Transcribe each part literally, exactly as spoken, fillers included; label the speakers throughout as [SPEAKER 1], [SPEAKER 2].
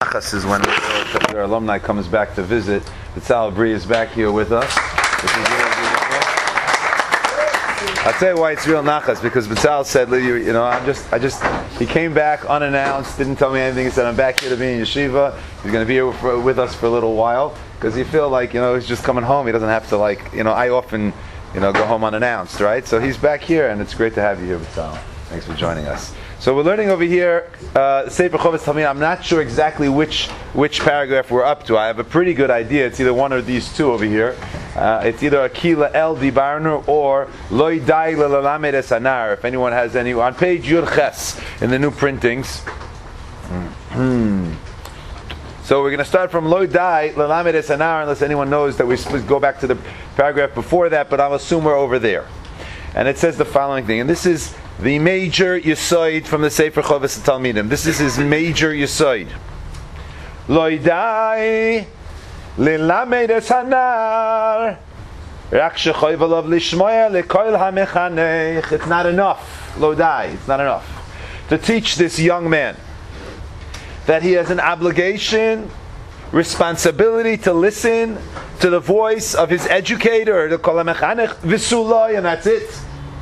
[SPEAKER 1] Nachas is when their alumni comes back to visit. Betzalel Brie is back here with us. Which is really beautiful. I'll tell you why it's real nachas, because Betzalel said, you, you know, I'm just, I just, he came back unannounced, didn't tell me anything. He said, I'm back here to be in yeshiva. He's going to be here for, with us for a little while, because he feel like, you know, he's just coming home. He doesn't have to, like, you know, I often, you know, go home unannounced, right? So he's back here, and it's great to have you here, Betzalel. Thanks for joining us. So we're learning over here, uh, Sefer Chovas Talmid. I'm not sure exactly which which paragraph we're up to. I have a pretty good idea. It's either one of these two over here. Uh, it's either Akila El Dibarnu or Loi Dai Lelamed Es Anar. If anyone has any, on page Yud Ches in the new printings. Hmm. So we're going to start from Loi Dai Lelamed Es Anar, unless anyone knows that we should go back to the paragraph before that. But I'll assume we're over there. And it says the following thing, and this is the major Yisoid from the Sefer Chovas Talmidim. This is his major Yisoid. Lo dai lilamed es hanar rak shechoyv alav lishmoya lekoil hamechanech. It's not enough. Lo dai. It's not enough to teach this young man that he has an obligation, responsibility to listen to the voice of his educator, the kol hamechanech v'suloi, and that's it.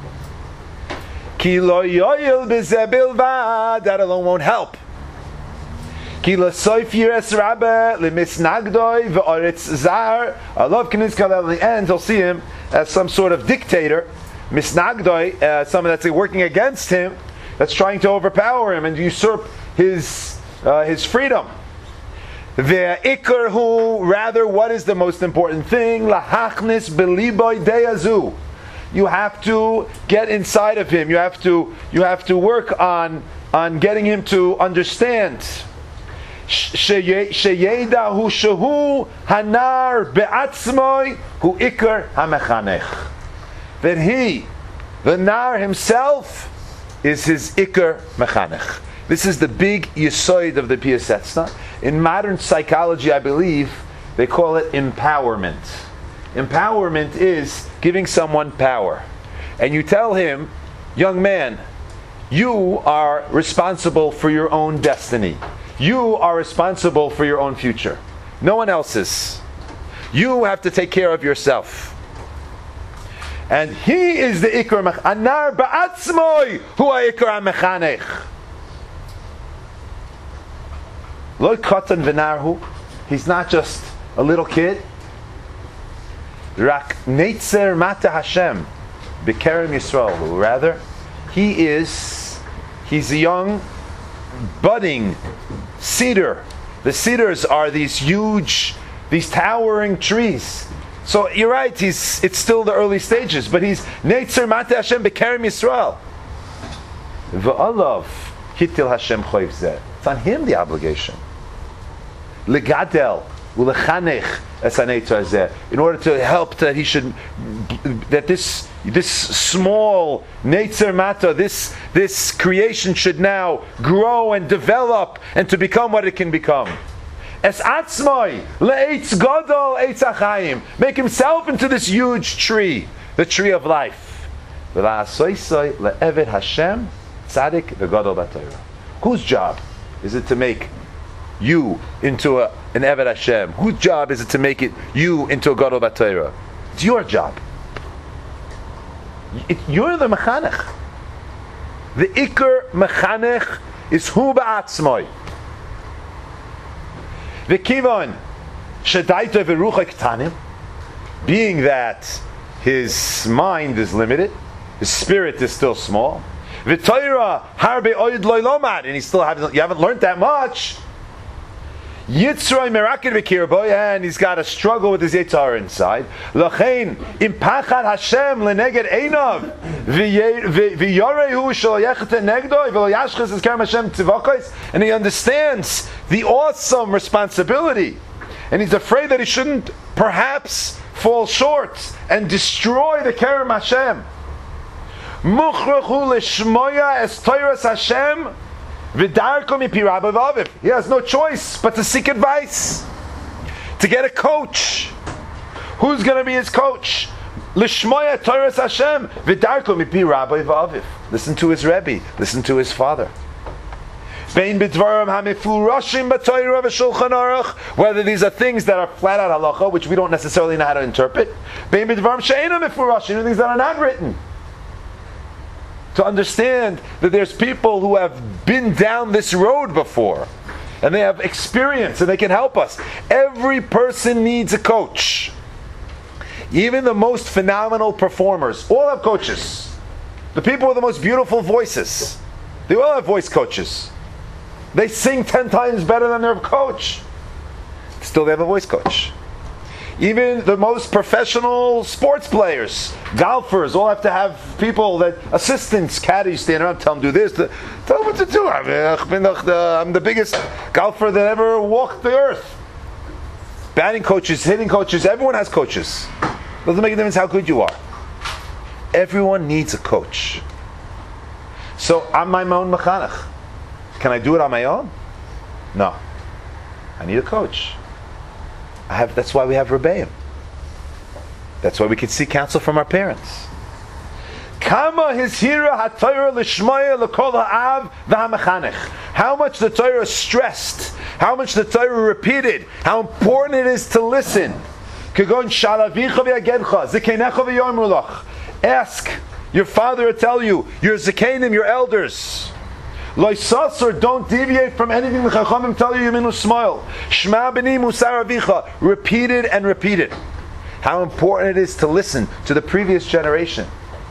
[SPEAKER 1] Ki lo yoyil b'zeh bilvad, that alone won't help. Ki lo soif yiras rabbe lemisnagdoi v'oretz zar. I love Kniz Kalel. In the end, he'll see him as some sort of dictator, misnagdoi, uh, someone that's working against him, that's trying to overpower him and usurp his uh, his freedom. Ve'ikar hu, rather, what is the most important thing? Lahachnis beliboy deyazu. You have to get inside of him. You have to you have to work on on getting him to understand. Sheyedahu shehu hanar be'atzmoi hu ikar hamechanech. That he, the nar himself, is his ikar mechanech. This is the big yisoid of the Piasetzna. In modern psychology, I believe they call it empowerment. Empowerment is giving someone power. And you tell him, young man, you are responsible for your own destiny. You are responsible for your own future. No one else is. You have to take care of yourself. And he is the ikar mechanech. Anar ba'atzmoi hu ha'ikar mechanech. Lo katan v'narhu. He's not just a little kid. Rak neitzer mata Hashem b'kerem Yisrael. Rather, he is he's a young, budding cedar. The cedars are these huge, these towering trees. So you're right. He's it's still the early stages, but he's neitzer mata Hashem b'kerem Yisrael. V'alav hitil Hashem choyv zeh. It's on him the obligation. Legadel ulechanech es haneitzer zeh. In order to help that he should, that this this small neitzer mata, this this creation should now grow and develop and to become what it can become. Es atzmoi le'etz gadol eitz achayim. Make himself into this huge tree, the tree of life. V'la'asoisoi le'eved Hashem tzadik v'gadol b'Torah. Whose job is it to make you into a, an Eved Hashem? Whose job is it to make it you into a Gadol B'Torah? It's your job. It, you're the mechanech. The ikar mechanech is hu ba'atzmoi. V'kivon shedaita v'rucha ktanim, being that his mind is limited, his spirit is still small. V'Torah harbe oid loy lomad, and he still haven't, you haven't learned that much. Yitzroy merakid v'kirbo, and he's got a struggle with his yitzhar inside. Lachein impachad Hashem leneged einav v'yorehu shelo yechete negdoi v'lo yashches es kerem Hashem tzivakos, and he understands the awesome responsibility, and he's afraid that he shouldn't perhaps fall short and destroy the kerem Hashem. Muchrachu lishmoya es toiras Hashem. He has no choice but to seek advice, to get a coach. Who's going to be his coach? Lishmoya Torah Hashem v'darko mipi Rabbi v'aviv. Listen to his Rebbe. Listen to his father. Bein b'dvarim hamifurashim b'Torah v'Shulchan Aruch, whether these are things that are flat out halacha, which we don't necessarily know how to interpret. Bein b'dvarim she'einam mifurashim, things that are not written. To understand that there's people who have been down this road before, and they have experience, and they can help us. Every person needs a coach. Even the most phenomenal performers all have coaches. The people with the most beautiful voices, they all have voice coaches. They sing ten times better than their coach. Still, they have a voice coach. Even the most professional sports players, golfers, all have to have people, that assistants, caddies, stand around, tell them do this, tell them what to do. I'm the biggest golfer that ever walked the earth. Batting coaches, hitting coaches, everyone has coaches. Doesn't make a difference how good you are. Everyone needs a coach. So I'm my own mechanech. Can I do it on my own? No. I need a coach. I have. That's why we have Rebbeim. That's why we can seek counsel from our parents. Kama hishira haTorah lishmaya l'kol ha'av v'hamechanech. How much the Torah stressed, how much the Torah repeated, how important it is to listen. Kagon shalavicha v'yagedcha zikeinecha v'yomru lach. Ask your father to tell you, your zakenim, your elders. Loisasur, don't deviate from anything the Chachamim tell you. Yeminu smile. Shma b'ni musar avicha. Repeated and repeated. How important it is to listen to the previous generation.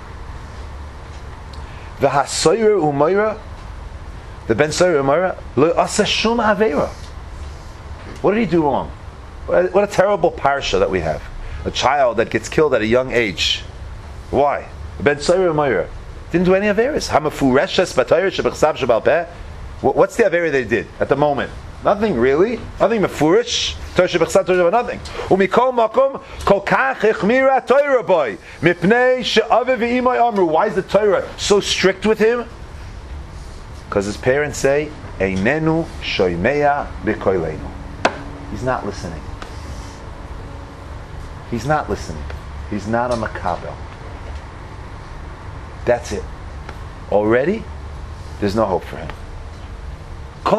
[SPEAKER 1] The hasoyer umayra, the ben soyer umayra, lo asa shum aveira. What did he do wrong? What a terrible parsha that we have. A child that gets killed at a young age. Why? Ben soyer umayra didn't do any averis. Hamafureshes b'Torah shebechsav shebal peh. What's the averi they did at the moment? Nothing really. Nothing mefurish. Torah shebechsav Torah nothing. Umikol makom kol kach echmira Torah boy mipnei she'aviv v'imay amru. Why is the Torah so strict with him? Because his parents say einenu shoymeya b'koilenu. He's not listening. He's not listening. He's not a makabel. That's it. Already, there's no hope for him. We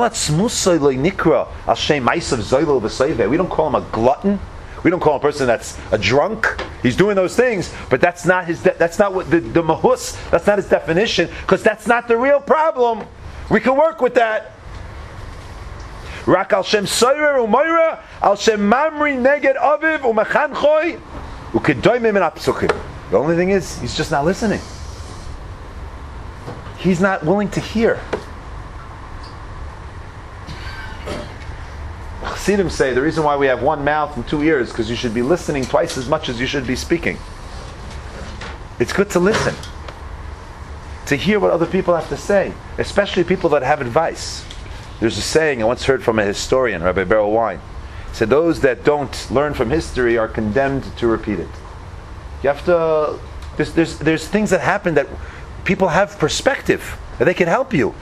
[SPEAKER 1] don't call him a glutton. We don't call him a person that's a drunk. He's doing those things, but that's not his. De- that's not what the, the mahus. That's not his definition, because that's not the real problem. We can work with that. Rak al shem soyer umayra al shem mamri neged aviv umechanchoy ukedoymim in apsukim. The only thing is, he's just not listening. He's not willing to hear. Chassidim say the reason why we have one mouth and two ears, because you should be listening twice as much as you should be speaking. It's good to listen, to hear what other people have to say, especially people that have advice. There's a saying I once heard from a historian, Rabbi Beryl Wine. He said, those that don't learn from history are condemned to repeat it. You have to, there's, there's, there's things that happen that people have perspective, that they can help you.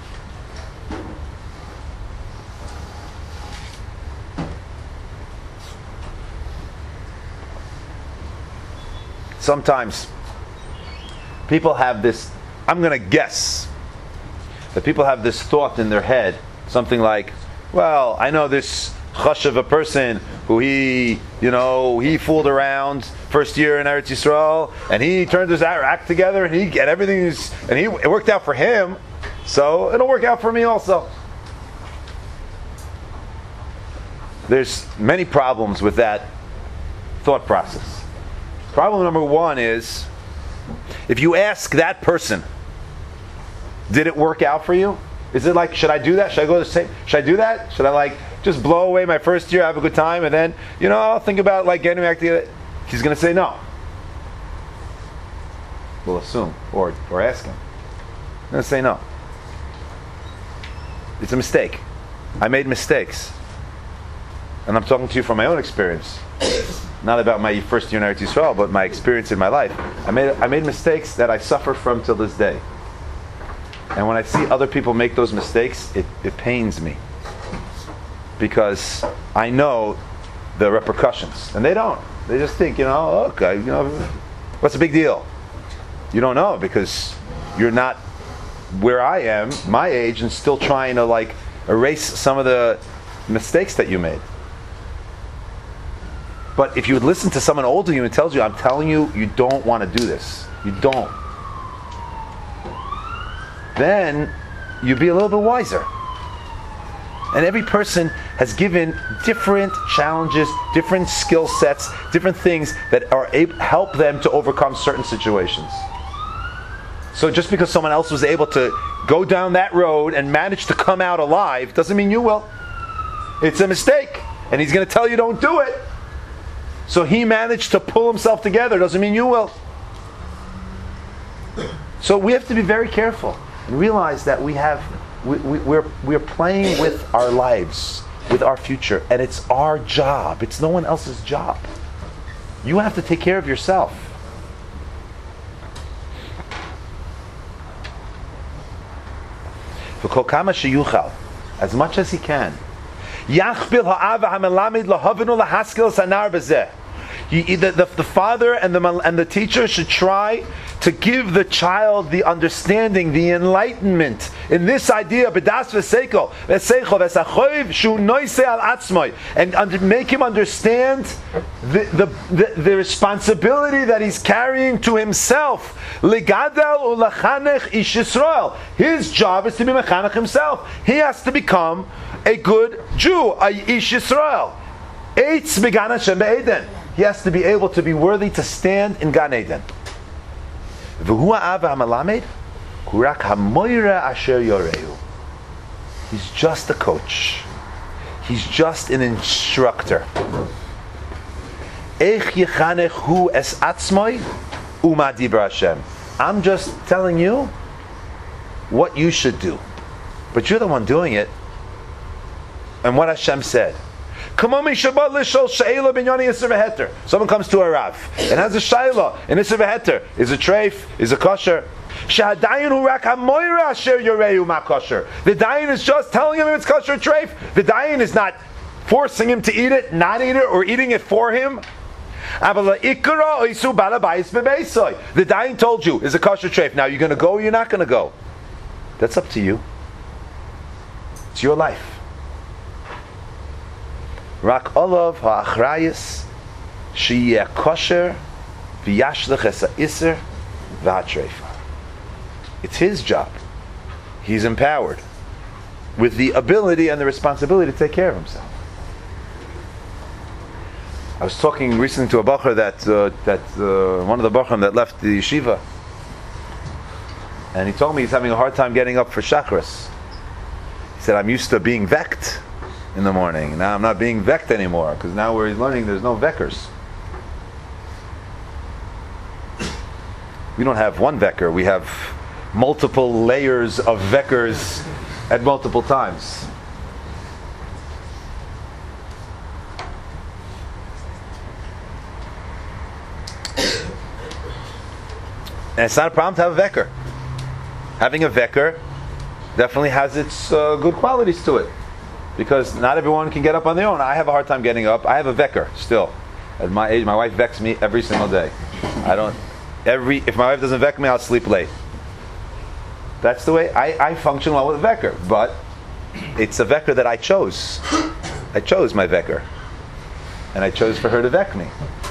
[SPEAKER 1] Sometimes people have this, I'm going to guess, that people have this thought in their head, something like, well, I know this chush of a person who he, you know, he fooled around first year in Eretz Yisrael, and he turned his act together, and he and everything's, and he it worked out for him, so it'll work out for me also. There's many problems with that thought process. Problem number one is, if you ask that person, did it work out for you? Is it like, should I do that? Should I go to the same? Should I do that? Should I like just blow away my first year, have a good time, and then, you know, I'll think about like getting back together? He's going to say no. We'll assume, or or ask him. I'm going to say no. It's a mistake. I made mistakes. And I'm talking to you from my own experience. Not about my first year in Eretz Yisrael, but my experience in my life. I made I made mistakes that I suffer from till this day. And when I see other people make those mistakes, it, it pains me. Because I know the repercussions. And they don't. They just think, you know, okay, you know, what's the big deal? You don't know, because you're not where I am, my age, and still trying to like erase some of the mistakes that you made. But if you would listen to someone older than you and tells you, I'm telling you, you don't want to do this. You don't. Then you'd be a little bit wiser. And every person has given different challenges, different skill sets, different things that are able, help them to overcome certain situations. So just because someone else was able to go down that road and manage to come out alive doesn't mean you will. It's a mistake. And he's going to tell you don't do it. So he managed to pull himself together. Doesn't mean you will. So we have to be very careful and realize that we have, we, we, we're, we're playing with our lives, with our future, and it's our job. It's no one else's job. You have to take care of yourself. As much as he can. You, the, the, the father and the, and the teacher should try to give the child the understanding, the enlightenment in this idea, and under, make him understand the, the, the, the responsibility that he's carrying to himself. His job is to be mechanech himself. He has to become a good Jew, a Ish Yisrael. Eitz began Hashem be'eden. He has to be able to be worthy to stand in Gan Eden. He's just a coach. He's just an instructor. I'm just telling you what you should do. But you're the one doing it. And what Hashem said. Someone comes to a Rav and has a shayla in Isser v'Heter. Is a treif? Is a kosher? The dayan is just telling him if it's kosher or treif. The dayan is not forcing him to eat it, not eat it, or eating it for him. The dayan told you is a kosher treif. Now you're going to go or you're not going to go. That's up to you. It's your life. Rak olav ha'achrayis sheyeh kosher v'yashlech es ha'isser v'hatreifa. It's his job. He's empowered with the ability and the responsibility to take care of himself. I was talking recently to a bacher that uh, that uh, one of the bachrim that left the yeshiva, and he told me he's having a hard time getting up for chakras. He said, "I'm used to being veked in the morning. Now I'm not being veked anymore because now where he's learning there's no vekkers. We don't have one vekker. We have multiple layers of vekkers at multiple times." And it's not a problem to have a vekker. Having a vekker definitely has its uh, good qualities to it. Because not everyone can get up on their own. I have a hard time getting up. I have a vekker still. At my age, my wife vecks me every single day. I don't. Every if my wife doesn't veck me, I'll sleep late. That's the way I, I function well with a vekker. But it's a vekker that I chose. I chose my vekker, and I chose for her to veck me.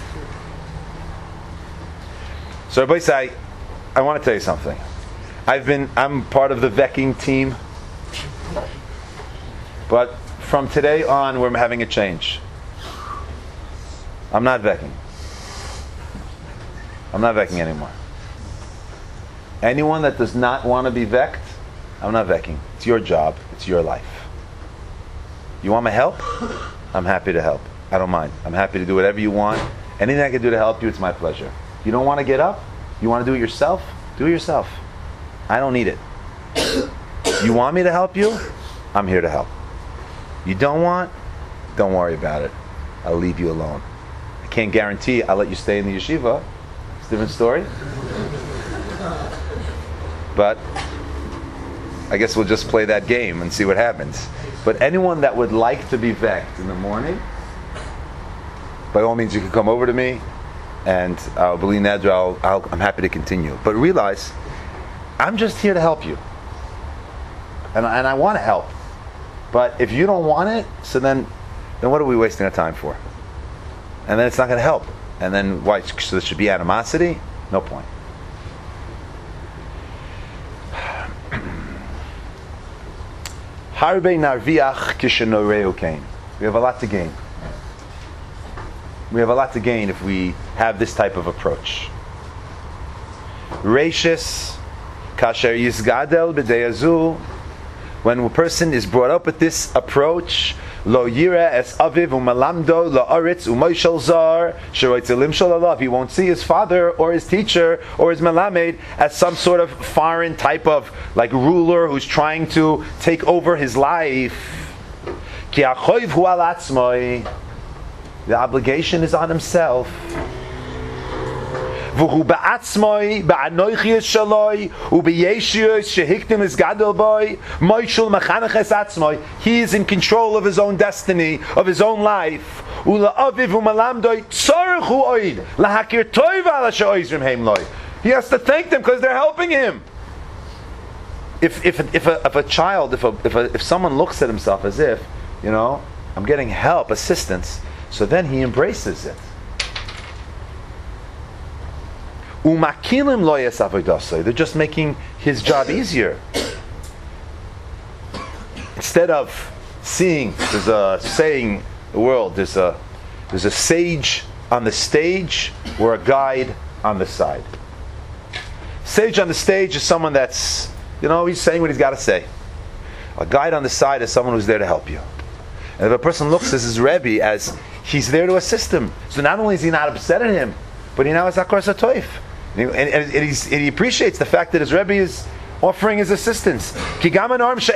[SPEAKER 1] So everybody say, I want to tell you something. I've been. I'm part of the vecking team. But from today on, we're having a change. I'm not vecking. I'm not vecking anymore. Anyone that does not want to be vecked, I'm not vecking. It's your job. It's your life. You want my help? I'm happy to help. I don't mind. I'm happy to do whatever you want. Anything I can do to help you, it's my pleasure. You don't want to get up? You want to do it yourself? Do it yourself. I don't need it. You want me to help you? I'm here to help. You don't want? Don't worry about it. I'll leave you alone. I can't guarantee I'll let you stay in the yeshiva. It's a different story. But I guess we'll just play that game and see what happens. But anyone that would like to be vecked in the morning, by all means you can come over to me and I'll believe Nedra, I'll, I'll, I'm happy to continue. But realize, I'm just here to help you. And, and I want to help. But if you don't want it, so then, then what are we wasting our time for? And then it's not going to help. And then why? So there should be animosity? No point. Harbe narviach kishenoreu kain. We have a lot to gain. We have a lot to gain if we have this type of approach. Reishis kasher yisgadel b'deyazu. When a person is brought up with this approach, lo yira es aviv umalamdo lo aritz umoishel zar sheroitzilim shalalav. He won't see his father or his teacher or his melamed as some sort of foreign type of like ruler who's trying to take over his life. Ki achoiv hu al atzmoi. The obligation is on himself. V'hu ba'atzmoi, ba'anoichi shaloi, u'b'yeshiyos shehiktim is gadol boy, moishul mechanech atzmoi. He is in control of his own destiny, of his own life. U'la'aviv u'malamdoi tzorech u'oid, lahakir toiv ala she'oizrim heim loi. He has to thank them because they're helping him. If if if a, if a child, if a, if a, if someone looks at himself as if, you know, I'm getting help, assistance, so then he embraces it. Umakilim lo yesavoidasei. They're just making his job easier. Instead of seeing, there's a saying in the world, there's a there's a sage on the stage or a guide on the side. Sage on the stage is someone that's, you know, he's saying what he's got to say. A guide on the side is someone who's there to help you. And if a person looks at his Rebbe as he's there to assist him, so not only is he not upset at him, but he now has Akar Satoif. And, and, and, he's, and he appreciates the fact that his Rebbe is offering his assistance. Even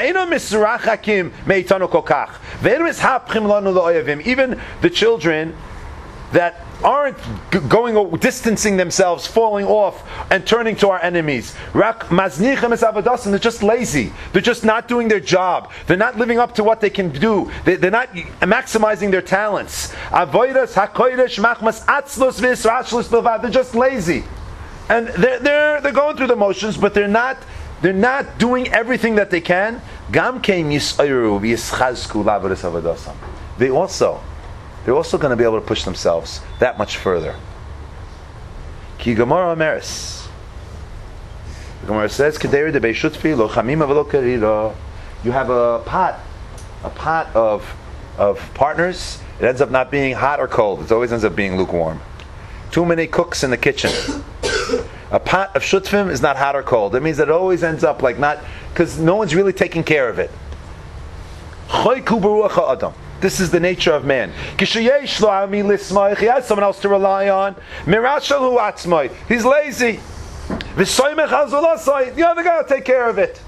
[SPEAKER 1] the children that aren't g- going, distancing themselves, falling off, and turning to our enemies. They're just lazy. They're just not doing their job. They're not living up to what they can do. They, they're not maximizing their talents. They're just lazy. And they're, they're, they're going through the motions, but they're not they're not doing everything that they can. They also They're also going to be able to push themselves that much further. Ki Gemara Ameris. The Gemara says, you have a pot, a pot of of partners. It ends up not being hot or cold. It always ends up being lukewarm. Too many cooks in the kitchen. A pot of shutfim is not hot or cold. That means that it always ends up like not, because no one's really taking care of it. This is the nature of man. He has someone else to rely on. He's lazy. The other guy will take care of it.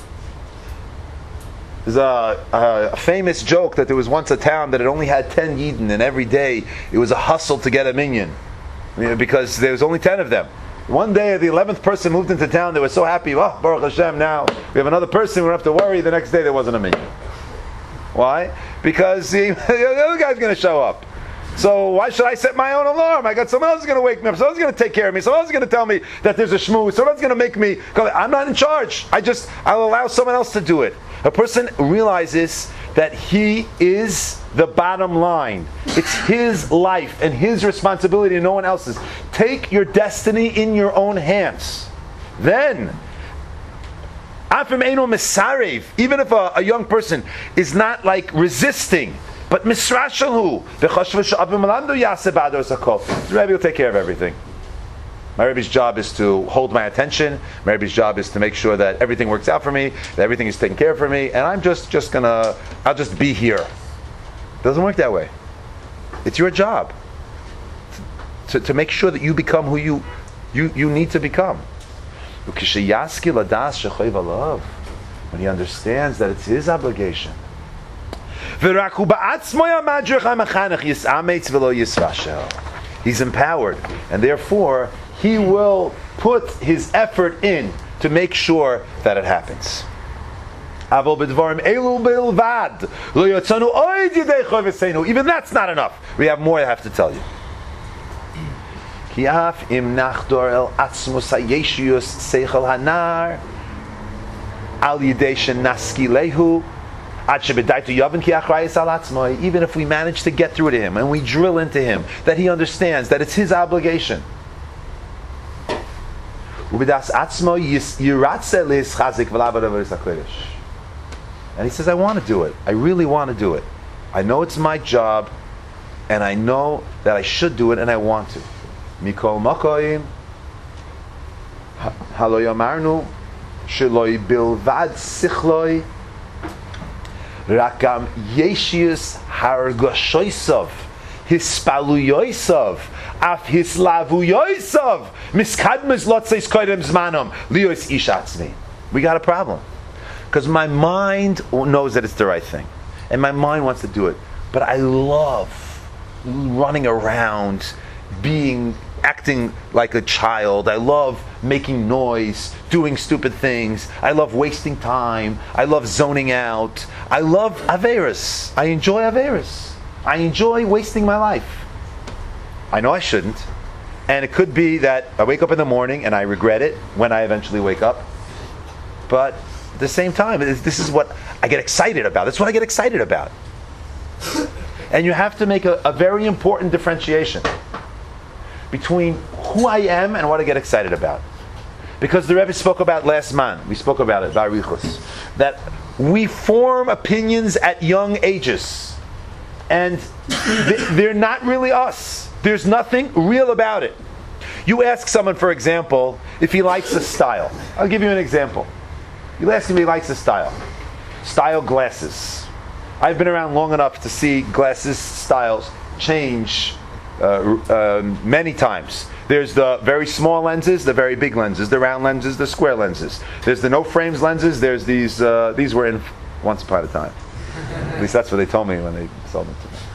[SPEAKER 1] There's a, a, a famous joke that there was once a town that it only had ten Yidden, and every day it was a hustle to get a minyan, you know, because there was only ten of them. One day, the eleventh person moved into town. They were so happy. Oh, Baruch Hashem! Now we have another person. We don't have to worry. The next day there wasn't a minyan. Why? Because the, the other guy's going to show up. So why should I set my own alarm? I got someone else who's going to wake me up. Someone's going to take care of me. Someone else is going to tell me that there's a shmooze. Someone's going to make me go. I'm not in charge. I just I'll allow someone else to do it. A person realizes that he is the bottom line. It's his life and his responsibility and no one else's. Take your destiny in your own hands. Then, even if a, a young person is not like resisting, but misrashalhu, the Rebbe will take care of everything. My Rebbe's job is to hold my attention. My Rebbe's job is to make sure that everything works out for me, that everything is taken care of for me, and I'm just, just gonna, I'll just be here. It doesn't work that way. It's your job to, to make sure that you become who you, you, you need to become. When he understands that it's his obligation. He's empowered, and therefore he will put his effort in to make sure that it happens. Even that's not enough. We have more I have to tell you. Even if we manage to get through to him and we drill into him that he understands that it's his obligation. And he says, I want to do it. I really want to do it. I know it's my job, and I know that I should do it, and I want to. Mikol makoyim halo yamarnu sheloi bilvad sichloi rakam yeshius hargashoisav hispaluyoisav af hislavuyoisav miskadmes lotzeis koidem zmanom lios ishatzmi. We got a problem because my mind knows that it's the right thing, and my mind wants to do it, but I love running around, being acting like a child. I love making noise, doing stupid things. I love wasting time. I love zoning out. I love Averis. I enjoy Averis. I enjoy wasting my life. I know I shouldn't. And it could be that I wake up in the morning and I regret it when I eventually wake up. But at the same time, this is what I get excited about. That's what I get excited about. And you have to make a, a very important differentiation between who I am and what I get excited about. Because the Rebbe spoke about last month, we spoke about it, Barichus, that we form opinions at young ages. And they're not really us. There's nothing real about it. You ask someone, for example, if he likes a style. I'll give you an example. You ask him if he likes a style. Style glasses. I've been around long enough to see glasses styles change uh, uh, many times. There's the very small lenses, the very big lenses, the round lenses, the square lenses. There's the no frames lenses. There's these. Uh, these were in once upon a time. At least that's what they told me when they sold them to me.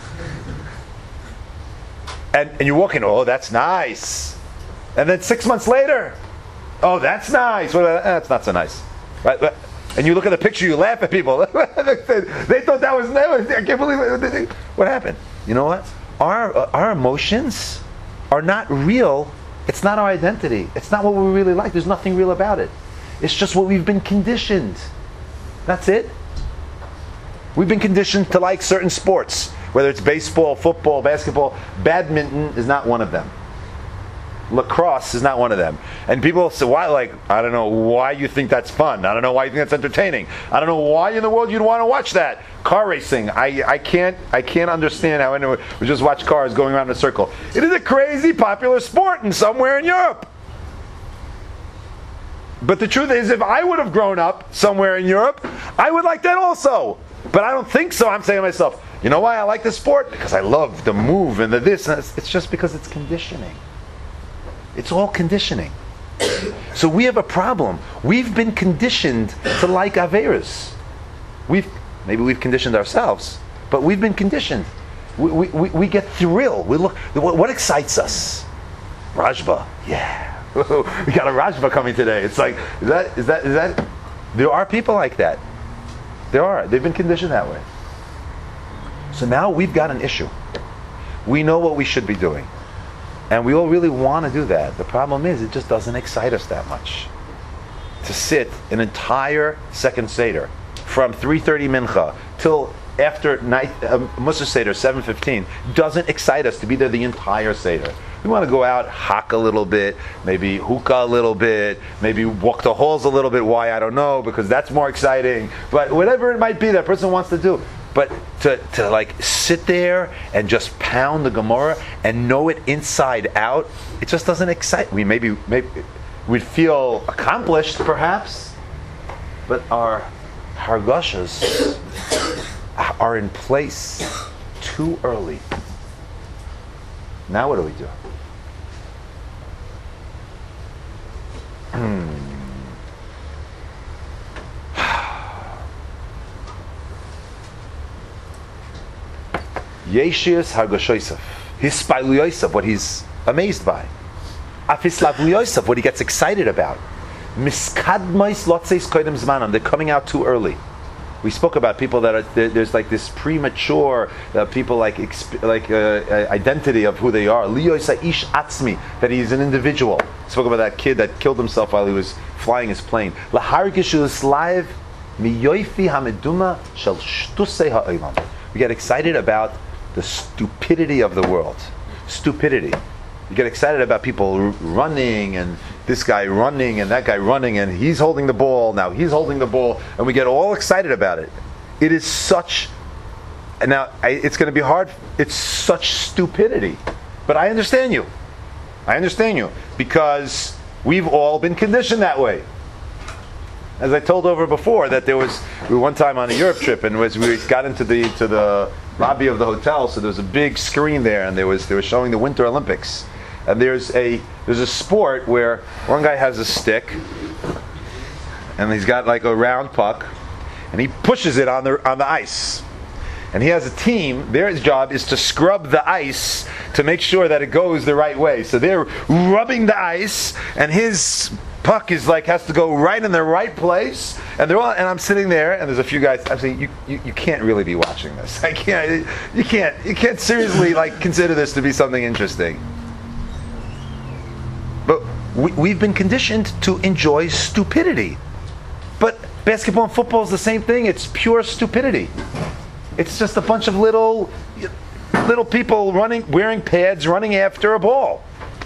[SPEAKER 1] And and you walk in, oh, that's nice. And then six months later, oh, that's nice. Well, eh, that's not so nice, right? And you look at the picture, you laugh at people. They thought that was nice. I can't believe it. What happened? You know what? Our uh, our emotions are not real. It's not our identity. It's not what we really like. There's nothing real about it. It's just what we've been conditioned. That's it. We've been conditioned to like certain sports, whether it's baseball, football, basketball. Badminton is not one of them. Lacrosse is not one of them. And people say, why, like, I don't know why you think that's fun. I don't know why you think that's entertaining. I don't know why in the world you'd want to watch that. Car racing. I, I can't I can't understand how anyone would just watch cars going around in a circle. It is a crazy popular sport in somewhere in Europe. But the truth is, if I would have grown up somewhere in Europe, I would like that also. But I don't think so. I'm saying to myself, you know why I like this sport? Because I love the move and the this. And it's just because it's conditioning. It's all conditioning. So we have a problem. We've been conditioned to like Averas. We've maybe we've conditioned ourselves, but we've been conditioned. We we, we, we get thrill. We look. What, what excites us? Rajba. Yeah. We got a Rajba coming today. It's like is that is that is that? There are people like that. There are. They've been conditioned that way. So now we've got an issue. We know what we should be doing. And we all really want to do that. The problem is, it just doesn't excite us that much. To sit an entire second Seder, from three thirty Mincha till after night, uh, Musar Seder, seven fifteen, doesn't excite us to be there the entire Seder. We want to go out, hawk a little bit, maybe hookah a little bit, maybe walk the halls a little bit. Why? I don't know, because that's more exciting. But whatever it might be that person wants to do. But to, to like sit there and just pound the Gemara and know it inside out, it just doesn't excite. We maybe maybe we'd feel accomplished perhaps, but our hargashas are in place too early. Now what do we do? Hmm. Yeshias Hargoshoisav. His Spailuyosav, what he's amazed by. Afislavuyosav, what he gets excited about. Miskadmois Lotzeis Koidem Zmanam, they're coming out too early. We spoke about people that are, there's like this premature, uh, people like like uh, identity of who they are. Liyosa Ish Atzmi, that he's an individual. We spoke about that kid that killed himself while he was flying his plane. Lahargishu Slav Miyoifi hameduma shel shtusei ha'olam. We get excited about the stupidity of the world. Stupidity. You get excited about people r- running, and this guy running, and that guy running, and he's holding the ball, now he's holding the ball, and we get all excited about it. It is such, and now I, it's going to be hard, it's such stupidity. But I understand you. I understand you. Because we've all been conditioned that way. As I told over before, that there was, we were one time on a Europe trip, and was we got into the to the lobby of the hotel, so there was a big screen there, and there was they were showing the Winter Olympics. And there's a there's a sport where one guy has a stick, and he's got like a round puck, and he pushes it on the on the ice. And he has a team, their job is to scrub the ice to make sure that it goes the right way. So they're rubbing the ice, and his puck is like has to go right in the right place. And they're all and I'm sitting there, and there's a few guys. I'm saying, you, you, you can't really be watching this. I can't you can't you can't seriously like consider this to be something interesting. But we, we've been conditioned to enjoy stupidity. But basketball and football is the same thing. It's pure stupidity. It's just a bunch of little little people running, wearing pads, running after a ball.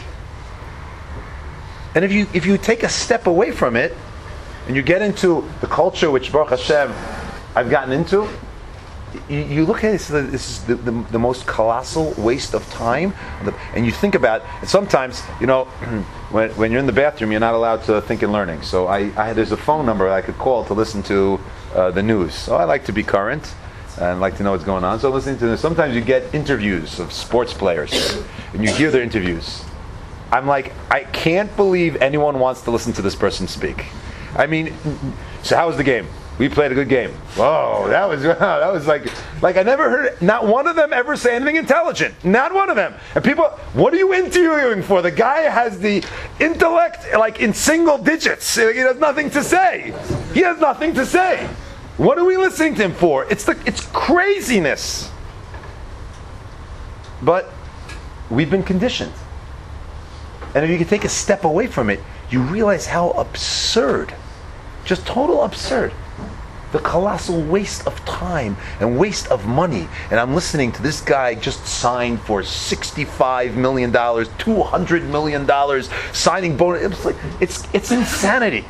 [SPEAKER 1] And if you if you take a step away from it, and you get into the culture which Baruch Hashem I've gotten into, you, you look at it, this is the, the, the most colossal waste of time. And you think about it, sometimes, you know, when, when you're in the bathroom, you're not allowed to think and learning. So I, I there's a phone number I could call to listen to uh, the news. So I like to be current and like to know what's going on. So listening to this, sometimes you get interviews of sports players, and you hear their interviews. I'm like, I can't believe anyone wants to listen to this person speak. I mean, so how was the game? We played a good game. Whoa, that was wow, that was like, like I never heard, not one of them ever say anything intelligent. Not one of them. And people, what are you interviewing for? The guy has the intellect like in single digits. He has nothing to say. He has nothing to say. What are we listening to him for? It's the it's craziness. But we've been conditioned. And if you can take a step away from it, you realize how absurd, just total absurd, the colossal waste of time and waste of money. And I'm listening to this guy just signed for sixty-five million dollars, two hundred million dollars, signing bonus. It's like it's it's insanity.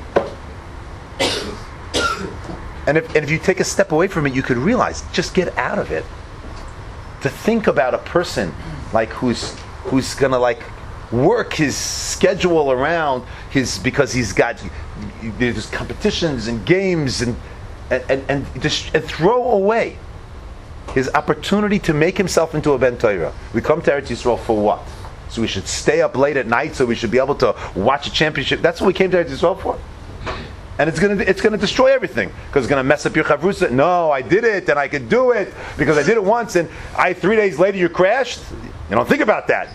[SPEAKER 1] And if, and if you take a step away from it, you could realize, just get out of it. To think about a person like who's who's gonna like work his schedule around his, because he's got there's competitions and games and and and, and just and throw away his opportunity to make himself into a Ben Torah. We come to Eretz Yisrael for what? So we should stay up late at night so we should be able to watch a championship. That's what we came to Eretz Yisrael for. And it's gonna it's gonna destroy everything because it's gonna mess up your chavrusa. No, I did it and I could do it because I did it once, and I three days later you crashed. You don't think about that.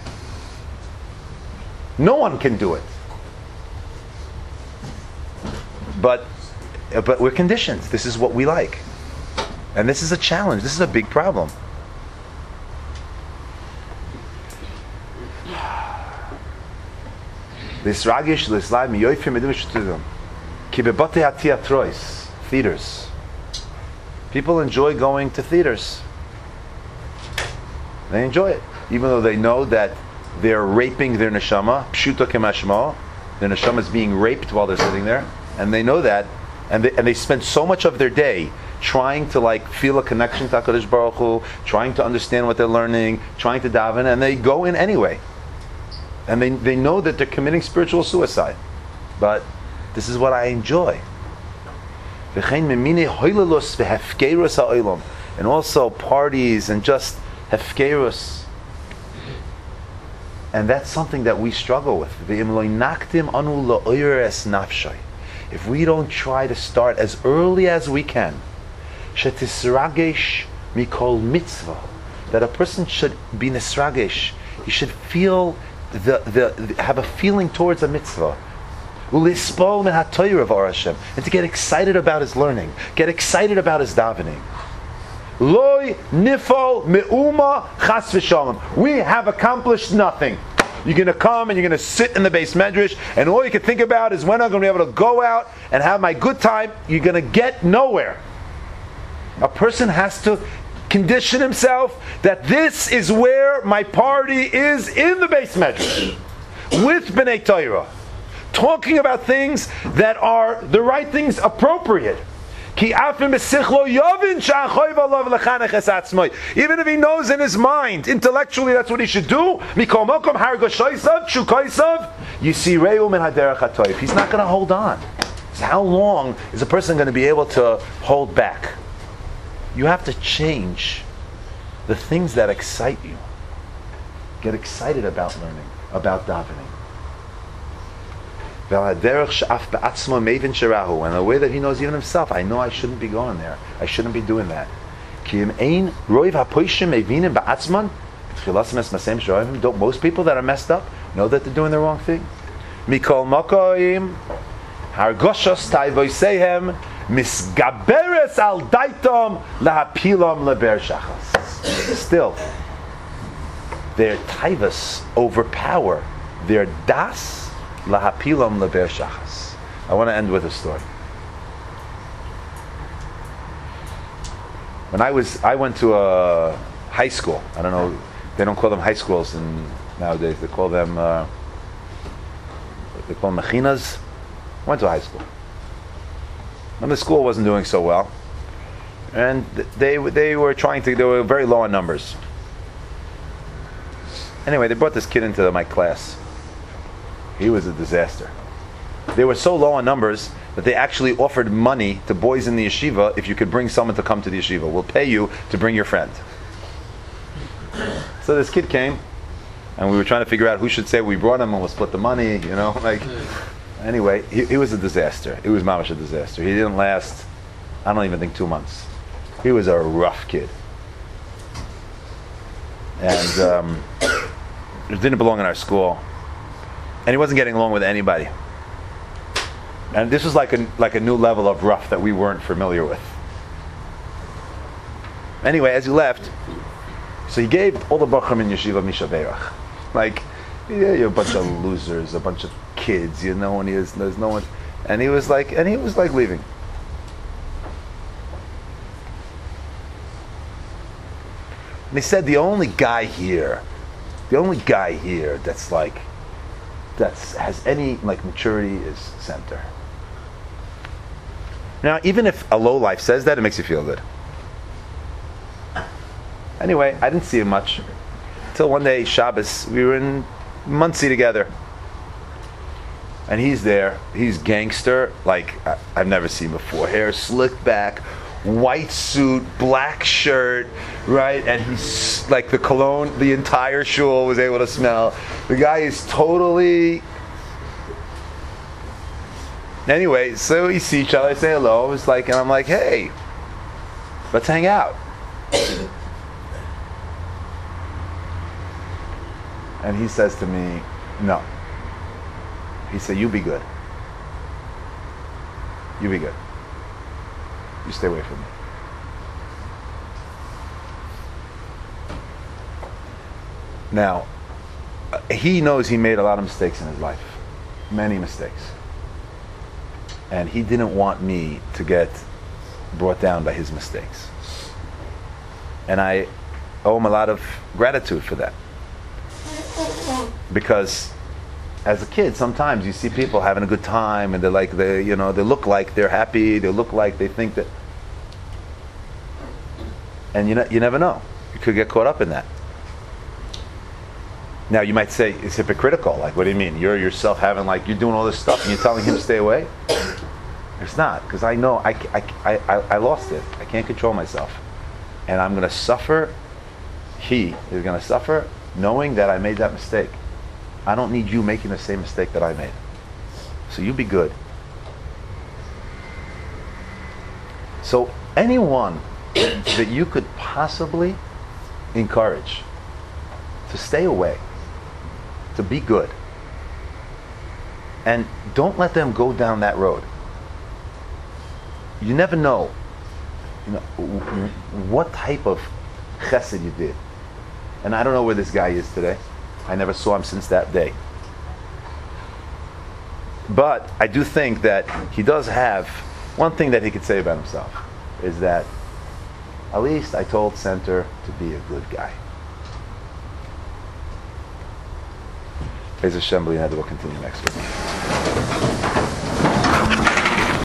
[SPEAKER 1] No one can do it. But but we're conditioned. This is what we like, and this is a challenge. This is a big problem. This ragish l'slai miyoyfim edim sh'tudam. Theaters. People enjoy going to theaters. They enjoy it, even though they know that they're raping their neshama. Pshuto kemashmo, their neshama is being raped while they're sitting there, and they know that, and they and they spend so much of their day trying to like feel a connection to HaKadosh Baruch Hu, trying to understand what they're learning, trying to daven, and they go in anyway, and they they know that they're committing spiritual suicide, but this is what I enjoy. And also parties and just hefkerus. And that's something that we struggle with. If we don't try to start as early as we can, that a person should be nisragesh, he should feel the, the, the have a feeling towards a mitzvah. And to get excited about his learning, get excited about his davening. We have accomplished nothing. You're going to come and you're going to sit in the base medrash, and all you can think about is when I'm going to be able to go out and have my good time. You're going to get nowhere. A person has to condition himself that this is where my party is, in the base medrash with Bnei Torah, talking about things that are the right things, appropriate. Even if he knows in his mind, intellectually, that's what he should do. You see, he's not going to hold on. So how long is a person going to be able to hold back? You have to change the things that excite you. Get excited about learning, about davening. And the way that he knows even himself, I know I shouldn't be going there. I shouldn't be doing that. Don't most people that are messed up know that they're doing the wrong thing? Still, their taivas overpower their das lahapilam leber shachas. I want to end with a story. When I was, I went to a high school. I don't know, they don't call them high schools in, nowadays. They call them, uh, they call them mechinas. I went to a high school. And the school wasn't doing so well. And they they were trying to, they were very low on numbers. Anyway, they brought this kid into my class. He was a disaster. They were so low on numbers that they actually offered money to boys in the yeshiva if you could bring someone to come to the yeshiva. We'll pay you to bring your friend. So this kid came, and we were trying to figure out who should say we brought him, and we'll split the money, you know, like... Anyway, he, he was a disaster. It was mamash a disaster. He didn't last, I don't even think, two months. He was a rough kid. And um, he didn't belong in our school. And he wasn't getting along with anybody. And this was like a, like a new level of rough that we weren't familiar with. Anyway, as he left, so he gave all the bachram in yeshiva mishaberach. Like, yeah, you're a bunch of losers, a bunch of kids, you know, and he is, there's no one, and he was like, and he was like leaving. And he said, the only guy here, the only guy here that's like, that's has any like maturity is Center. Now, even if a lowlife says that, it makes you feel good. Anyway, I didn't see him much until one day Shabbos, we were in Muncie together. And he's there. He's gangster, like I, I've never seen before. Hair slicked back, white suit, black shirt, right? And he's like the cologne, the entire shul was able to smell. The guy is totally... Anyway, so we see each other, I say hello. It's like, and I'm like, hey, let's hang out. And he says to me, no. He said, you be good. You be good. You stay away from me. Now, he knows he made a lot of mistakes in his life. Many mistakes. And he didn't want me to get brought down by his mistakes. And I owe him a lot of gratitude for that. Because as a kid, sometimes you see people having a good time, and they're like, they, you know, they look like they're happy. They look like they think that, and you know, you never know. You could get caught up in that. Now you might say it's hypocritical. Like, what do you mean? You're yourself having like you're doing all this stuff, and you're telling him to stay away. It's not, because I know I, I, I, I lost it. I can't control myself, and I'm going to suffer. He is going to suffer knowing that I made that mistake. I don't need you making the same mistake that I made. So you be good. So anyone that you could possibly encourage to stay away, to be good, and don't let them go down that road. You never know, you know what type of chesed you did. And I don't know where this guy is today. I never saw him since that day. But I do think that he does have one thing that he could say about himself, is that at least I told Center to be a good guy. Be'ez Hashem, we'll continue next week.